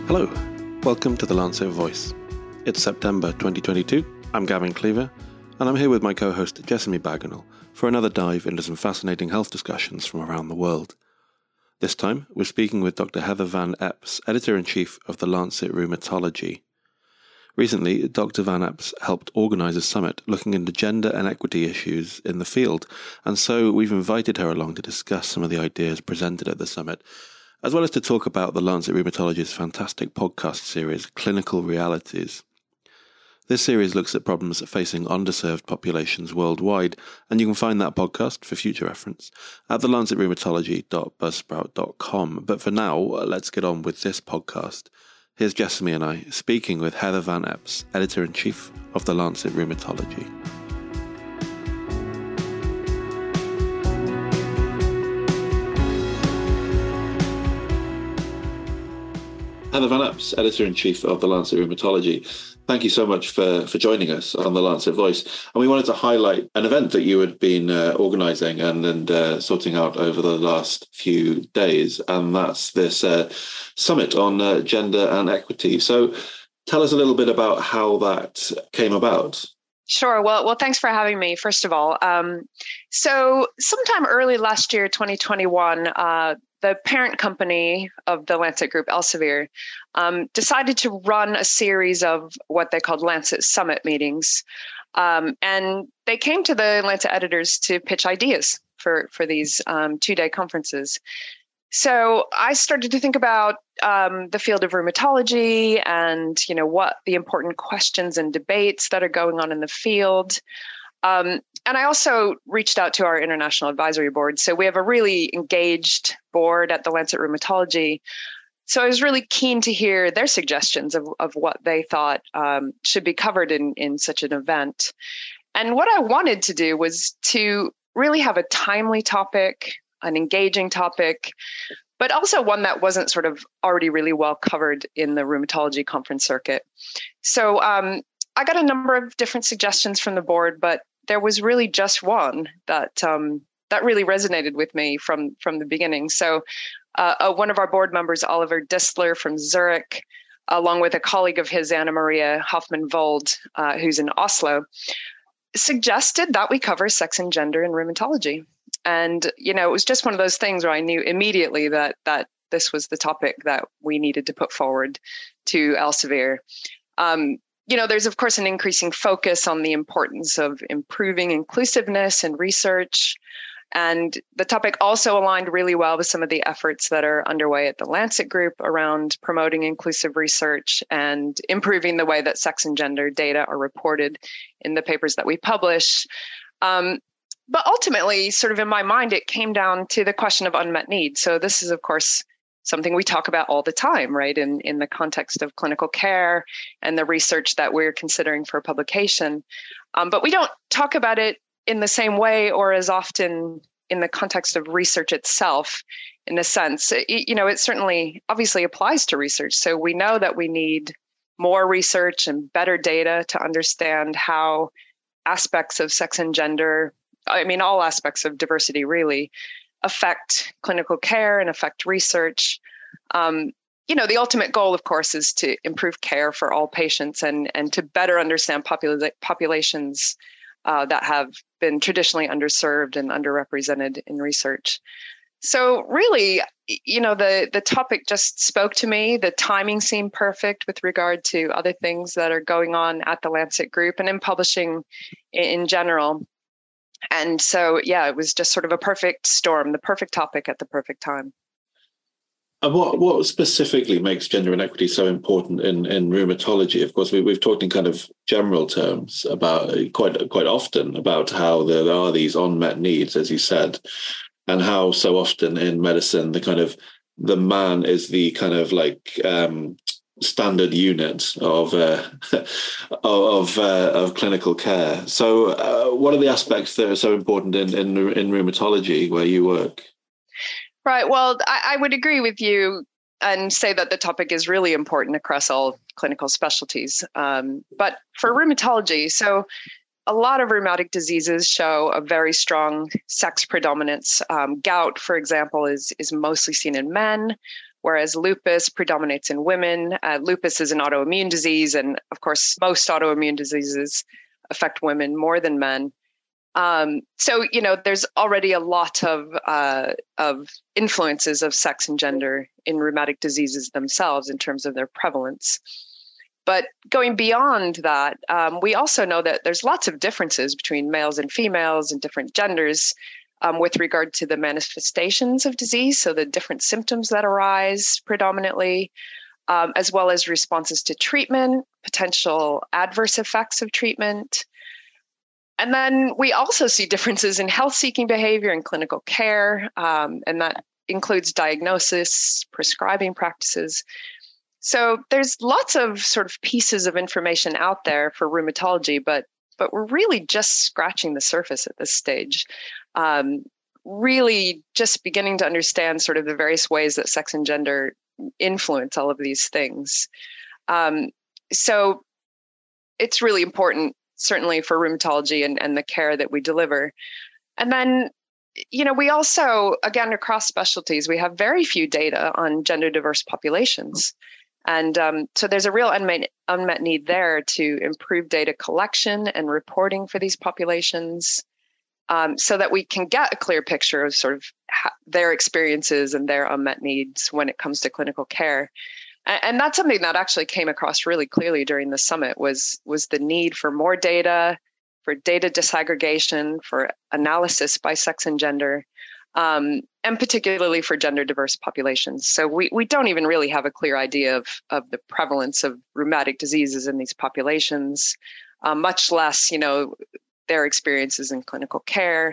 Hello, welcome to the Lancet Voice. It's September 2022, I'm Gavin Cleaver, and I'm here with my co-host Jessamy Bagenal for another dive into some fascinating health discussions from around the world. This time, we're speaking with Dr. Heather Van Epps, Editor-in-Chief of the Lancet Rheumatology. Recently, Dr. Van Epps helped organise a summit looking into gender and equity issues in the field, and so we've invited her along to discuss some of the ideas presented at the summit, as well as to talk about the Lancet Rheumatology's fantastic podcast series, Clinical Realities. This series looks at problems facing underserved populations worldwide, and you can find that podcast, for future reference, at thelancetRheumatology.buzzsprout.com. But for now, let's get on with this podcast. Here's Jessamy and I speaking with Heather Van Epps, Editor-in-Chief of the Lancet Rheumatology. Heather Van Epps, Editor-in-Chief of the Lancet Rheumatology. Thank you so much for joining us on the Lancet Voice. And we wanted to highlight an event that you had been organising and sorting out over the last few days, and that's this summit on gender and equity. So tell us a little bit about how that came about. Sure. Well, thanks for having me, first of all. So sometime early last year, 2021, the parent company of the Lancet Group, Elsevier, decided to run a series of what they called Lancet Summit meetings. And they came to the Lancet editors to pitch ideas for these 2-day conferences. So I started to think about the field of rheumatology and, what the important questions and debates that are going on in the field. And I also reached out to our international advisory board. So we have a really engaged board at the Lancet Rheumatology. So I was really keen to hear their suggestions of what they thought should be covered in such an event. And what I wanted to do was to really have a timely topic, an engaging topic, but also one that wasn't sort of already really well covered in the rheumatology conference circuit. So I got a number of different suggestions from the board, but there was really just one that really resonated with me from the beginning. So one of our board members, Oliver Distler from Zurich, along with a colleague of his, Anna Maria Hoffmann-Vold, who's in Oslo, suggested that we cover sex and gender in rheumatology. And, it was just one of those things where I knew immediately that this was the topic that we needed to put forward to Elsevier. There's, of course, an increasing focus on the importance of improving inclusiveness in research. And the topic also aligned really well with some of the efforts that are underway at the Lancet Group around promoting inclusive research and improving the way that sex and gender data are reported in the papers that we publish. But ultimately, sort of in my mind, it came down to the question of unmet needs. So this is, of course, something we talk about all the time, right, in the context of clinical care and the research that we're considering for publication. But we don't talk about it in the same way or as often in the context of research itself, in a sense. It certainly obviously applies to research. So we know that we need more research and better data to understand how aspects of sex and gender, all aspects of diversity really, affect clinical care and affect research. The ultimate goal, of course, is to improve care for all patients and to better understand populations that have been traditionally underserved and underrepresented in research. So really, the topic just spoke to me. The timing seemed perfect with regard to other things that are going on at the Lancet Group and in publishing in general. And so, it was just sort of a perfect storm, the perfect topic at the perfect time. And what specifically makes gender inequity so important in rheumatology? Of course, we've talked in kind of general terms about quite often about how there are these unmet needs, as you said, and how so often in medicine the man is the kind of like standard unit of clinical care. So, what are the aspects that are so important in rheumatology where you work? Right. Well, I would agree with you and say that the topic is really important across all clinical specialties. But for rheumatology, so a lot of rheumatic diseases show a very strong sex predominance. Gout, for example, is mostly seen in men. whereas lupus predominates in women. Lupus is an autoimmune disease, and of course, most autoimmune diseases affect women more than men. So, there's already a lot of influences of sex and gender in rheumatic diseases themselves in terms of their prevalence. But going beyond that, we also know that there's lots of differences between males and females and different genders with regard to the manifestations of disease, so the different symptoms that arise predominantly, as well as responses to treatment, potential adverse effects of treatment. And then we also see differences in health-seeking behavior and clinical care, and that includes diagnosis, prescribing practices. So there's lots of sort of pieces of information out there for rheumatology, but we're really just scratching the surface at this stage. Really just beginning to understand sort of the various ways that sex and gender influence all of these things. So it's really important, certainly for rheumatology and the care that we deliver. And then, we also, again, across specialties, we have very few data on gender diverse populations. And so there's a real unmet need there to improve data collection and reporting for these populations, so that we can get a clear picture of sort of their experiences and their unmet needs when it comes to clinical care. And that's something that actually came across really clearly during the summit was the need for more data, for data disaggregation, for analysis by sex and gender, and particularly for gender diverse populations. So we don't even really have a clear idea of the prevalence of rheumatic diseases in these populations, much less, their experiences in clinical care.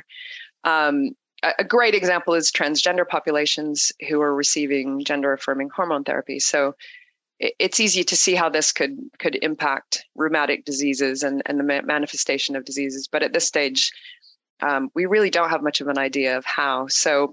A great example is transgender populations who are receiving gender-affirming hormone therapy. So it's easy to see how this could impact rheumatic diseases and the manifestation of diseases. But at this stage, we really don't have much of an idea of how. So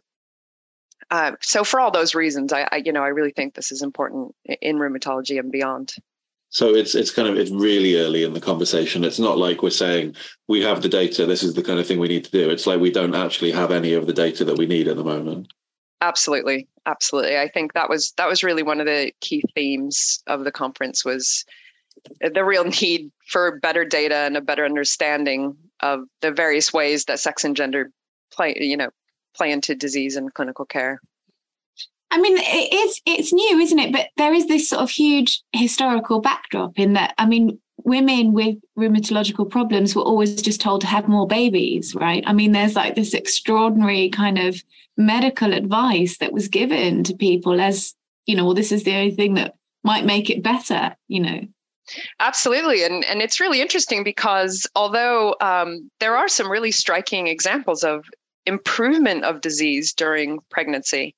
for all those reasons, I really think this is important in rheumatology and beyond. So it's really early in the conversation. It's not like we're saying we have the data, this is the kind of thing we need to do. It's like we don't actually have any of the data that we need at the moment. Absolutely. I think that was really one of the key themes of the conference was the real need for better data and a better understanding of the various ways that sex and gender play into disease and clinical care. I mean, it's new, isn't it? But there is this sort of huge historical backdrop in that, I mean, women with rheumatological problems were always just told to have more babies, right? I mean, there's like this extraordinary kind of medical advice that was given to people as, well, this is the only thing that might make it better, Absolutely. And it's really interesting because although there are some really striking examples of improvement of disease during pregnancy,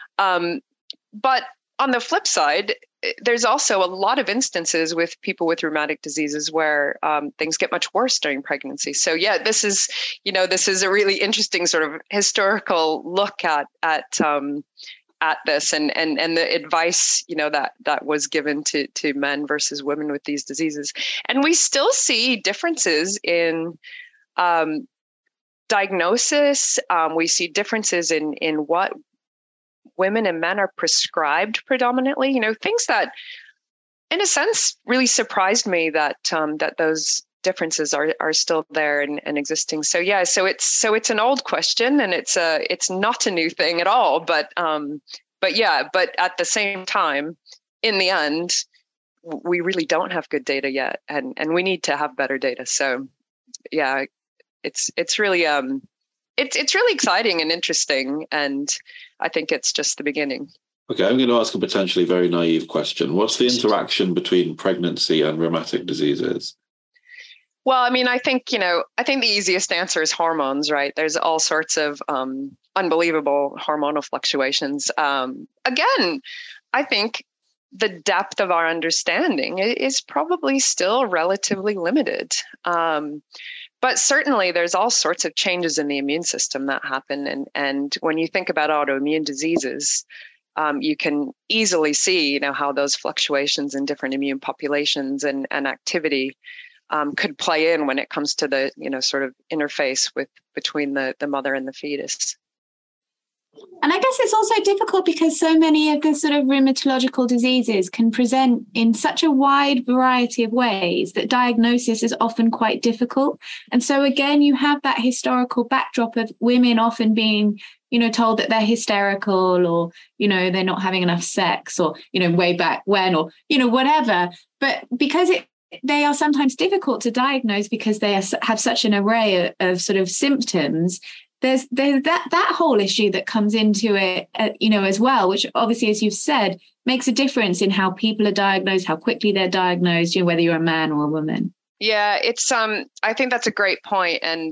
but on the flip side, there's also a lot of instances with people with rheumatic diseases where things get much worse during pregnancy. So yeah, this is a really interesting sort of historical look at this and the advice, that was given to men versus women with these diseases. And we still see differences in diagnosis. We see differences in what women and men are prescribed predominantly, things that in a sense really surprised me that those differences are still there and existing. So yeah, so it's an old question and it's not a new thing at all, but at the same time, in the end, we really don't have good data yet and we need to have better data. So yeah, it's really it's really exciting and interesting, and I think it's just the beginning. Okay, I'm going to ask a potentially very naive question. What's the interaction between pregnancy and rheumatic diseases? Well, I mean, I think the easiest answer is hormones, right? There's all sorts of unbelievable hormonal fluctuations. Again, I think the depth of our understanding is probably still relatively limited. But certainly there's all sorts of changes in the immune system that happen. And when you think about autoimmune diseases, you can easily see, how those fluctuations in different immune populations and activity could play in when it comes to the, sort of interface between the mother and the fetus. And I guess it's also difficult because so many of the sort of rheumatological diseases can present in such a wide variety of ways that diagnosis is often quite difficult. And so again, you have that historical backdrop of women often being, told that they're hysterical, or, they're not having enough sex, or, way back when, or, whatever. But because they are sometimes difficult to diagnose because they have such an array of sort of symptoms, there's that whole issue that comes into it, as well, which obviously, as you've said, makes a difference in how people are diagnosed, how quickly they're diagnosed, whether you're a man or a woman. Yeah, it's I think that's a great point. And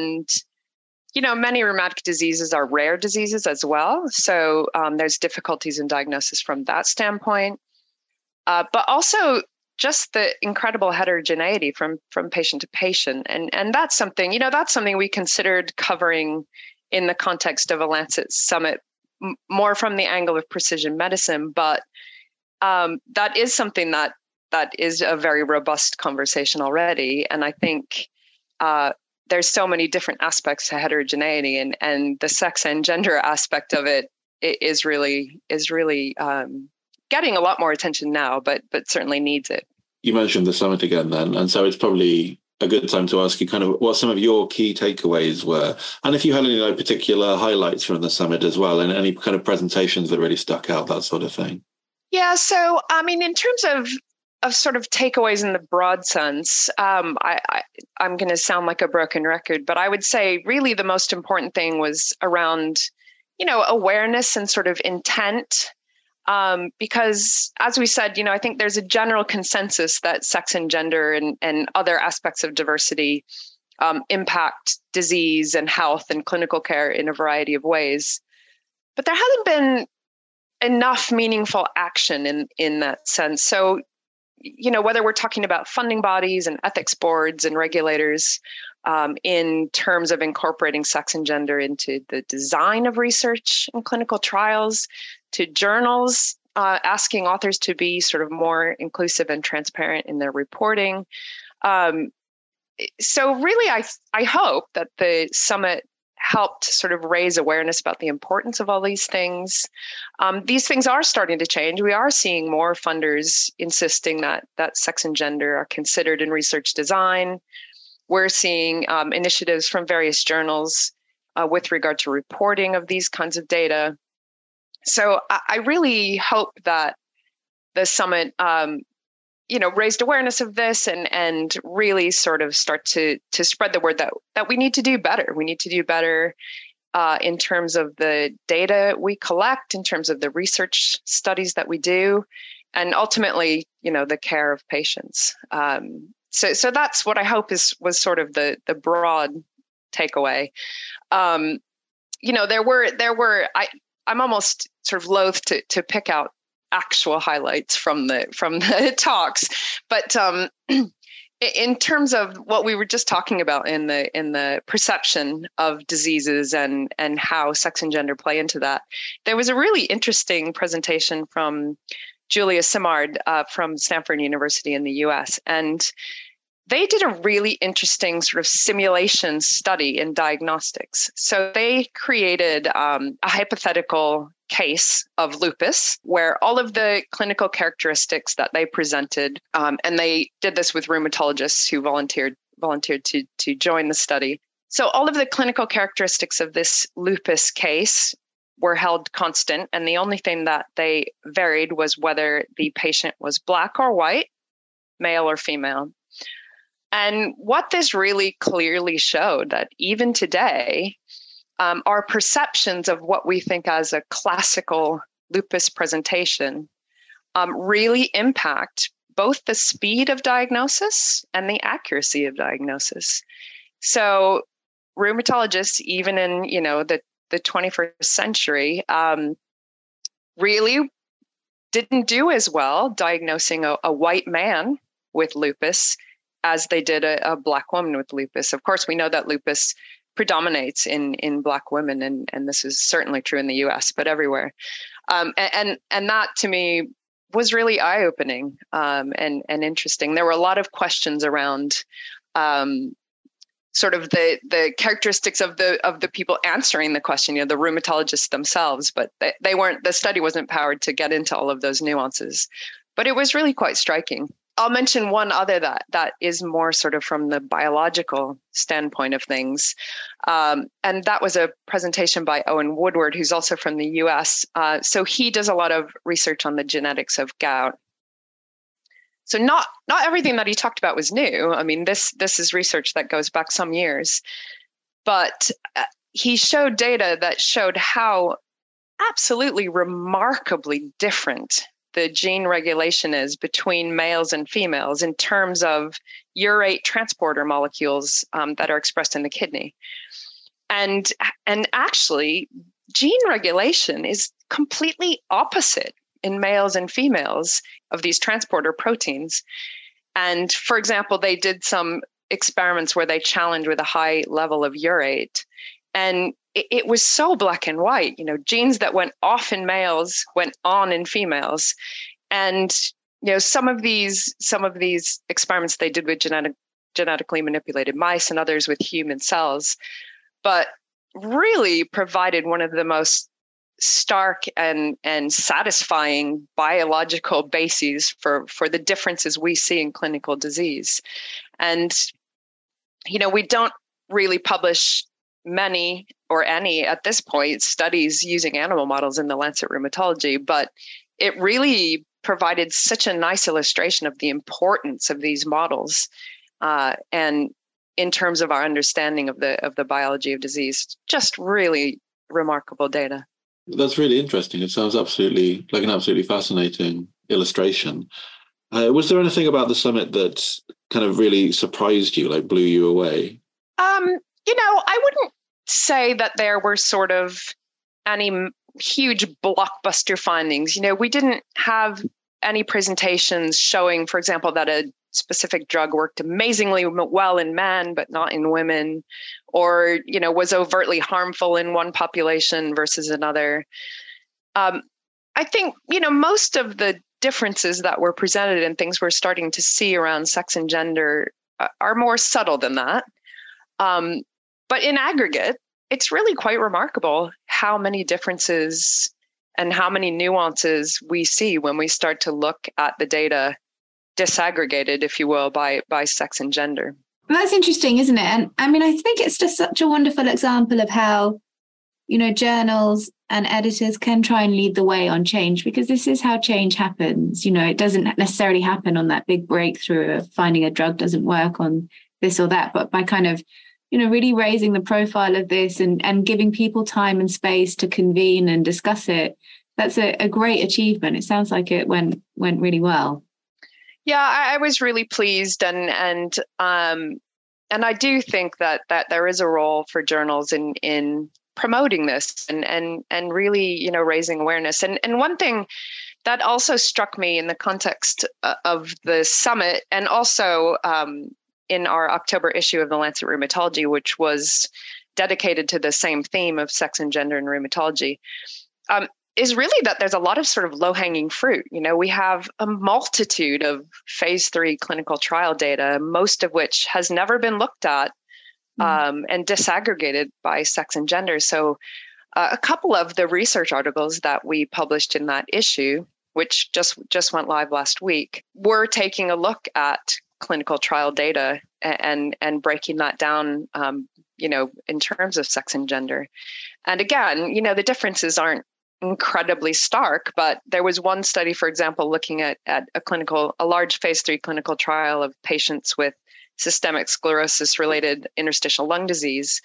many rheumatic diseases are rare diseases as well. So there's difficulties in diagnosis from that standpoint. But also just the incredible heterogeneity from patient to patient. And that's something, that's something we considered covering in the context of a Lancet Summit, more from the angle of precision medicine. But that is something that is a very robust conversation already. And I think there's so many different aspects to heterogeneity, and the sex and gender aspect of it is really getting a lot more attention now, but certainly needs it. You mentioned the summit again then, and so it's probably a good time to ask you kind of what some of your key takeaways were, and if you had any particular highlights from the summit as well, and any kind of presentations that really stuck out, that sort of thing. Yeah, so I mean, in terms of sort of takeaways in the broad sense, I'm going to sound like a broken record, but I would say really the most important thing was around, awareness and sort of intent. Because as we said, I think there's a general consensus that sex and gender and other aspects of diversity impact disease and health and clinical care in a variety of ways. But there hasn't been enough meaningful action in that sense. So, whether we're talking about funding bodies and ethics boards and regulators in terms of incorporating sex and gender into the design of research and clinical trials, to journals asking authors to be sort of more inclusive and transparent in their reporting. So really, I hope that the summit helped sort of raise awareness about the importance of all these things. These things are starting to change. We are seeing more funders insisting that sex and gender are considered in research design. We're seeing initiatives from various journals with regard to reporting of these kinds of data. So I really hope that the summit, raised awareness of this and really sort of start to spread the word that we need to do better. We need to do better in terms of the data we collect, in terms of the research studies that we do, and ultimately, the care of patients. So that's what I hope was sort of the broad takeaway. There were I'm almost sort of loath to pick out actual highlights from the talks, but in terms of what we were just talking about in the perception of diseases and how sex and gender play into that, there was a really interesting presentation from Julia Simard from Stanford University in the US, and they did a really interesting sort of simulation study in diagnostics. So they created a hypothetical case of lupus where all of the clinical characteristics that they presented, and they did this with rheumatologists who volunteered to join the study. So all of the clinical characteristics of this lupus case were held constant, and the only thing that they varied was whether the patient was Black or white, male or female. And what this really clearly showed that even today, our perceptions of what we think as a classical lupus presentation really impact both the speed of diagnosis and the accuracy of diagnosis. So rheumatologists, even in the 21st century, really didn't do as well diagnosing a white man with lupus as they did a Black woman with lupus. Of course, we know that lupus predominates in Black women, and this is certainly true in the US, but everywhere. And that to me was really eye-opening and interesting. There were a lot of questions around sort of the characteristics of the people answering the question, the rheumatologists themselves, but the study wasn't powered to get into all of those nuances. But it was really quite striking. I'll mention one other that is more sort of from the biological standpoint of things. And that was a presentation by Owen Woodward, who's also from the US. So he does a lot of research on the genetics of gout. So not everything that he talked about was new. I mean, this is research that goes back some years, but he showed data that showed how absolutely remarkably different the gene regulation is between males and females in terms of urate transporter molecules that are expressed in the kidney. And actually, gene regulation is completely opposite in males and females of these transporter proteins. And for example, they did some experiments where they challenged with a high level of urate. And it was so black and white, genes that went off in males went on in females. And, some of these experiments they did with genetically manipulated mice and others with human cells, but really provided one of the most stark and satisfying biological bases for the differences we see in clinical disease. And, we don't really publish many or any at this point studies using animal models in the Lancet Rheumatology, but it really provided such a nice illustration of the importance of these models and in terms of our understanding of the biology of disease. Just really remarkable data. That's really interesting. It sounds absolutely like an absolutely fascinating illustration. Was there anything about the summit that kind of really surprised you, like blew you away? I wouldn't say that there were sort of any huge blockbuster findings. We didn't have any presentations showing, for example, that a specific drug worked amazingly well in men, but not in women, or, was overtly harmful in one population versus another. I think, most of the differences that were presented and things we're starting to see around sex and gender are more subtle than that. But in aggregate, it's really quite remarkable how many differences and how many nuances we see when we start to look at the data disaggregated, if you will, by sex and gender. Well, that's interesting, isn't it? And I mean, I think it's just such a wonderful example of how, journals and editors can try and lead the way on change, because this is how change happens. It doesn't necessarily happen on that big breakthrough of finding a drug doesn't work on this or that, but by kind of really raising the profile of this and giving people time and space to convene and discuss it. That's a great achievement. It sounds like it went really well. Yeah, I was really pleased, and I do think that there is a role for journals in promoting this and really raising awareness. And one thing that also struck me in the context of the summit, and also in our October issue of the Lancet Rheumatology, which was dedicated to the same theme of sex and gender in rheumatology, is really that there's a lot of sort of low-hanging fruit. We have a multitude of phase 3 clinical trial data, most of which has never been looked at and disaggregated by sex and gender. So a couple of the research articles that we published in that issue, which just went live last week, were taking a look at clinical trial data and breaking that down, in terms of sex and gender. And again, the differences aren't incredibly stark, but there was one study, for example, looking at a large phase 3 clinical trial of patients with systemic sclerosis related interstitial lung disease,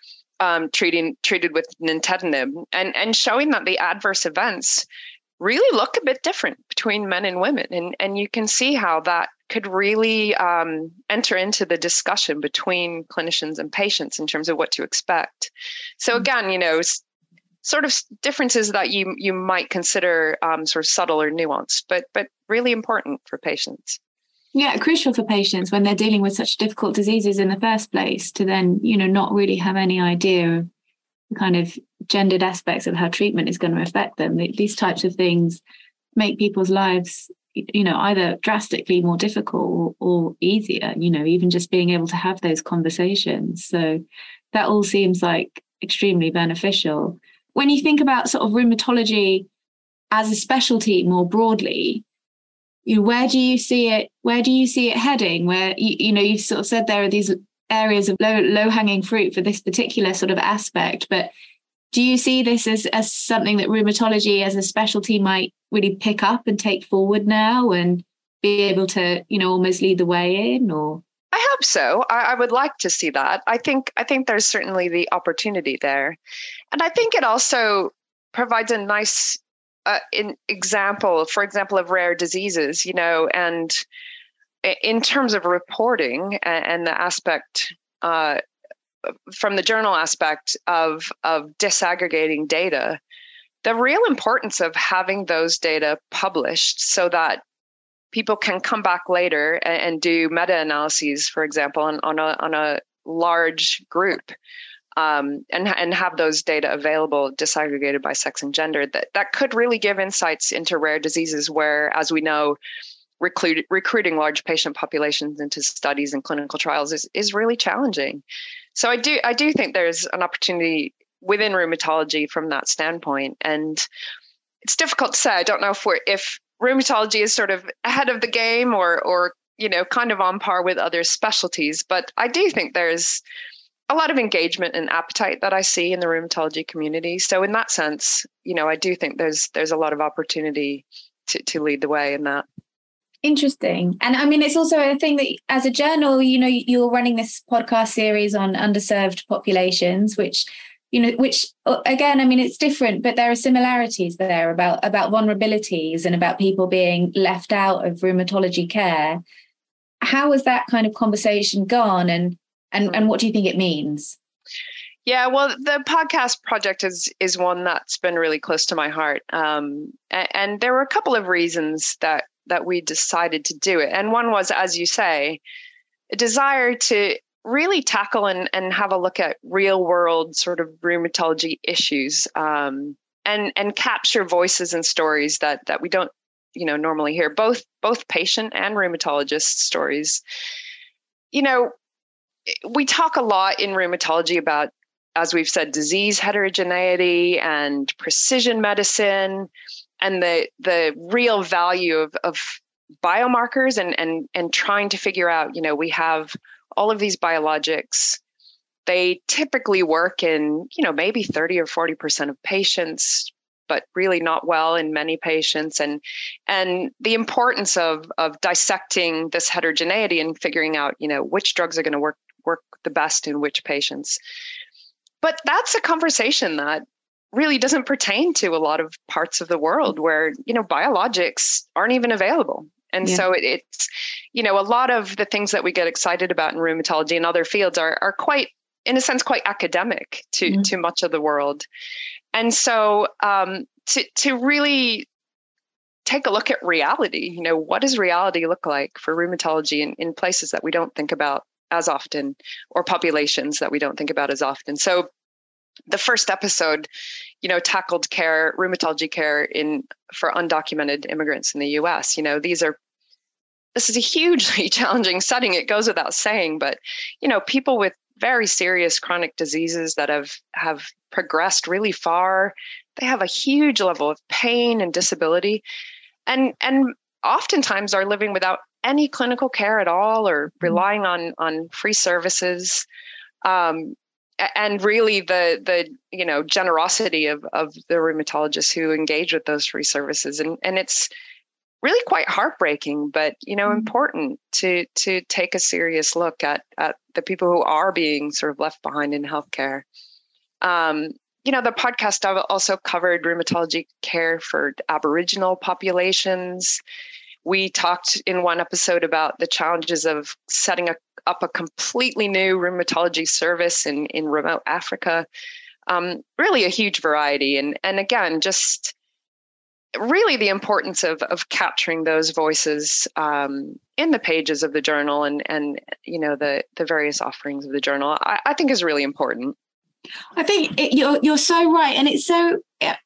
treated with nintedanib, and showing that the adverse events really look a bit different between men and women. And you can see how that could really enter into the discussion between clinicians and patients in terms of what to expect. So again, sort of differences that you might consider sort of subtle or nuanced, but really important for patients. Yeah, crucial for patients when they're dealing with such difficult diseases in the first place, to then, not really have any idea of the kind of gendered aspects of how treatment is going to affect them. These types of things make people's lives, either drastically more difficult or easier, even just being able to have those conversations. So that all seems like extremely beneficial. When you think about sort of rheumatology as a specialty more broadly, where do you see it heading? Where, you've sort of said there are these areas of low-hanging fruit for this particular sort of aspect, but do you see this as something that rheumatology as a specialty might really pick up and take forward now and be able to, almost lead the way in? Or I hope so. I would like to see that. I think there's certainly the opportunity there, and I think it also provides a nice example, for example, of rare diseases. And in terms of reporting and the aspect. From the journal aspect of disaggregating data, the real importance of having those data published so that people can come back later and do meta-analyses, for example, on a large group, and have those data available, disaggregated by sex and gender, that could really give insights into rare diseases where, as we know, recruiting large patient populations into studies and clinical trials is really challenging. So I do think there's an opportunity within rheumatology from that standpoint, and it's difficult to say. I don't know if rheumatology is sort of ahead of the game or kind of on par with other specialties, but I do think there's a lot of engagement and appetite that I see in the rheumatology community. So in that sense, I do think there's a lot of opportunity to lead the way in that. Interesting. And I mean, it's also a thing that as a journal, you're running this podcast series on underserved populations, which again, I mean, it's different, but there are similarities there about vulnerabilities and about people being left out of rheumatology care. How has that kind of conversation gone, and what do you think it means? Yeah, well, the podcast project is one that's been really close to my heart. And there were a couple of reasons that we decided to do it. And one was, as you say, a desire to really tackle and have a look at real world sort of rheumatology issues, and capture voices and stories that we don't, normally hear, both patient and rheumatologist stories. We talk a lot in rheumatology about, as we've said, disease heterogeneity and precision medicine, and the real value of biomarkers and trying to figure out, we have all of these biologics. They typically work in, maybe 30 or 40% of patients, but really not well in many patients. And the importance of dissecting this heterogeneity and figuring out, which drugs are going to work the best in which patients. But that's a conversation that really doesn't pertain to a lot of parts of the world where, biologics aren't even available. And so it's, a lot of the things that we get excited about in rheumatology and other fields are quite, in a sense, quite academic to much of the world. And so to really take a look at reality, what does reality look like for rheumatology in places that we don't think about as often, or populations that we don't think about as often. So the first episode, tackled rheumatology care for undocumented immigrants in the U.S. This is a hugely challenging setting. It goes without saying, but people with very serious chronic diseases that have progressed really far, they have a huge level of pain and disability, and oftentimes are living without any clinical care at all, or relying on free services. And really the generosity of the rheumatologists who engage with those free services. And it's really quite heartbreaking, but, important to take a serious look at the people who are being sort of left behind in healthcare. The podcast also covered rheumatology care for Aboriginal populations. We talked in one episode about the challenges of setting up a completely new rheumatology service in remote Africa. Really a huge variety. And again, just really the importance of capturing those voices in the pages of the journal and the various offerings of the journal, I think is really important. I think you're so right. And it's so,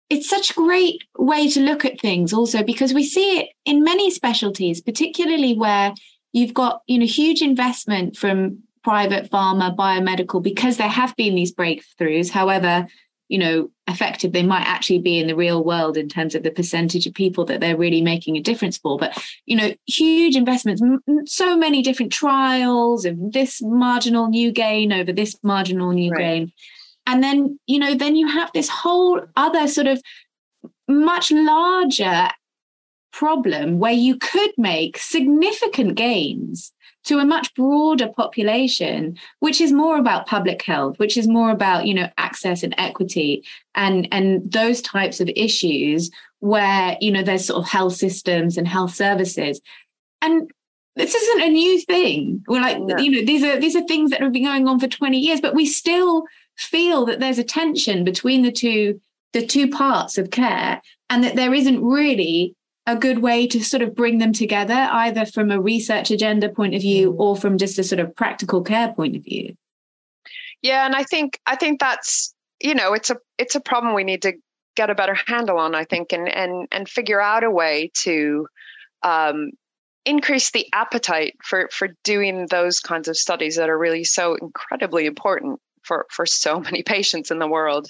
it's such a great way to look at things also, because we see it in many specialties, particularly where you've got, huge investment from private pharma, biomedical, because there have been these breakthroughs, however, effective they might actually be in the real world in terms of the percentage of people that they're really making a difference for. But, huge investments, so many different trials of this marginal new gain over this marginal new gain. And then, then you have this whole other sort of much larger problem where you could make significant gains to a much broader population, which is more about public health, which is more about, access and equity and those types of issues where, there's sort of health systems and health services. And this isn't a new thing. We're like, these are things that have been going on for 20 years, but we still feel that there's a tension between the two parts of care, and that there isn't really a good way to sort of bring them together, either from a research agenda point of view or from just a sort of practical care point of view. Yeah, and I think that's, it's a problem we need to get a better handle on, I think, and figure out a way to increase the appetite for doing those kinds of studies that are really so incredibly important for so many patients in the world.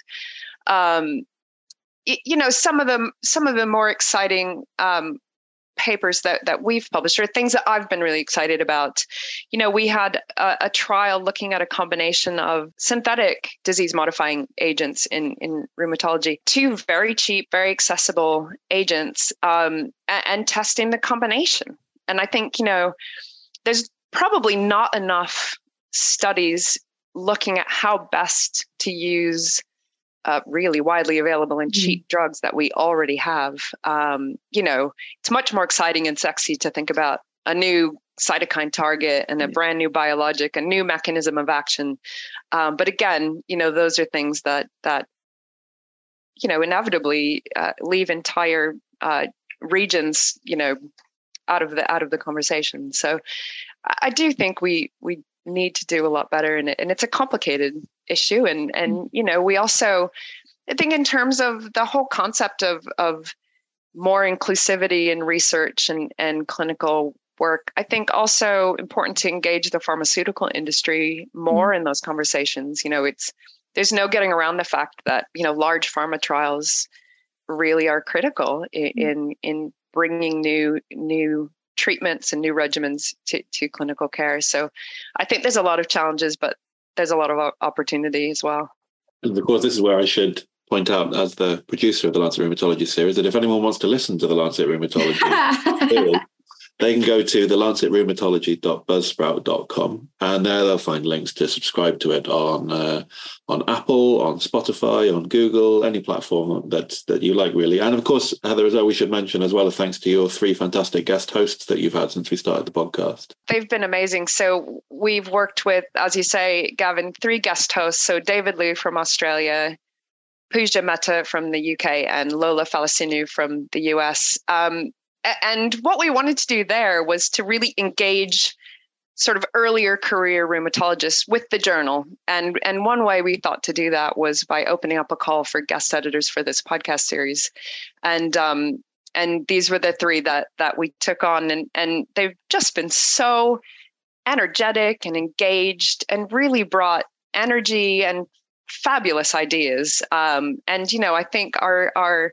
Some of the more exciting papers that we've published are things that I've been really excited about. We had a trial looking at a combination of synthetic disease-modifying agents in rheumatology, 2 very cheap, very accessible agents, and testing the combination. And I think, there's probably not enough studies looking at how best to use really widely available and cheap drugs that we already have. It's much more exciting and sexy to think about a new cytokine target and a brand new biologic, a new mechanism of action. But again, those are things that inevitably leave entire regions, out of the conversation. So I do think we need to do a lot better in it, and it's a complicated issue. And we also, I think, in terms of the whole concept of more inclusivity in research and clinical work, I think also important to engage the pharmaceutical industry more in those conversations. There's no getting around the fact that large pharma trials really are critical in bringing new treatments and new regimens to clinical care. So I think there's a lot of challenges, but there's a lot of opportunity as well. And of course, this is where I should point out, as the producer of the Lancet Rheumatology series, that if anyone wants to listen to the Lancet Rheumatology series, they can go to the lancetrheumatology.buzzsprout.com, and there they'll find links to subscribe to it on Apple, on Spotify, on Google, any platform that you like, really. And of course, Heather, as well, we should mention as well, a thanks to your 3 fantastic guest hosts that you've had since we started the podcast. They've been amazing. So we've worked with, as you say, Gavin, 3 guest hosts. So David Liu from Australia, Pooja Mehta from the UK, and Lola Falasinu from the US. And what we wanted to do there was to really engage sort of earlier career rheumatologists with the journal. And one way we thought to do that was by opening up a call for guest editors for this podcast series. And these were the 3 that we took on. And they've just been so energetic and engaged and really brought energy and fabulous ideas. And, I think are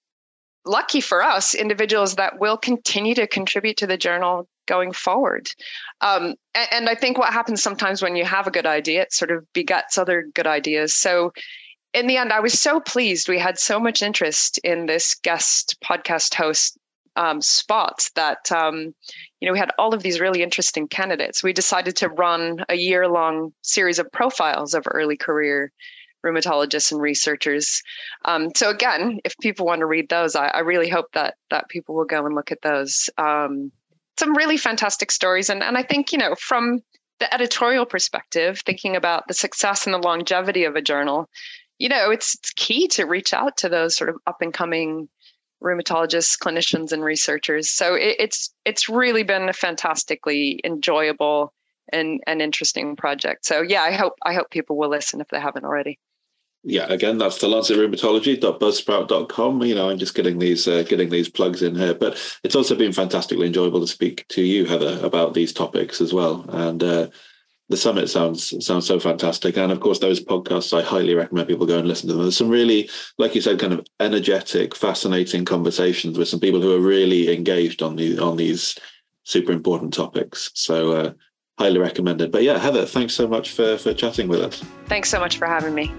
lucky for us, individuals that will continue to contribute to the journal going forward. And I think what happens sometimes when you have a good idea, it sort of begets other good ideas. So in the end, I was so pleased. We had so much interest in this guest podcast host spots that, we had all of these really interesting candidates. We decided to run a year-long series of profiles of early career rheumatologists and researchers. So again, if people want to read those, I really hope that people will go and look at those. Some really fantastic stories. And I think, from the editorial perspective, thinking about the success and the longevity of a journal, it's key to reach out to those sort of up and coming rheumatologists, clinicians, and researchers. So it's really been a fantastically enjoyable and interesting project. So yeah, I hope people will listen if they haven't already. Yeah, again, that's the lancetrheumatology.buzzsprout.com. I'm just getting these plugs in here, but it's also been fantastically enjoyable to speak to you, Heather, about these topics as well. And the summit sounds so fantastic. And of course, those podcasts, I highly recommend people go and listen to them. There's some really, like you said, kind of energetic, fascinating conversations with some people who are really engaged on these super important topics. So highly recommended. But yeah, Heather, thanks so much for chatting with us. Thanks so much for having me.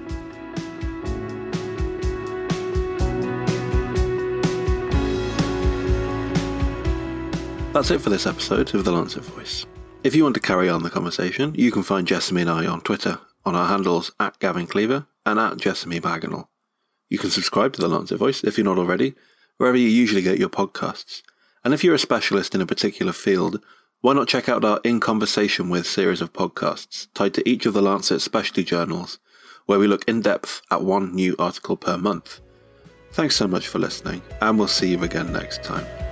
That's it for this episode of The Lancet Voice. If you want to carry on the conversation, you can find Jessamy and I on Twitter on our handles @GavinCleaver and @JesamyBagenal. You can subscribe to The Lancet Voice if you're not already, wherever you usually get your podcasts. And if you're a specialist in a particular field, why not check out our In Conversation With series of podcasts tied to each of the Lancet specialty journals, where we look in depth at one new article per month. Thanks so much for listening, and we'll see you again next time.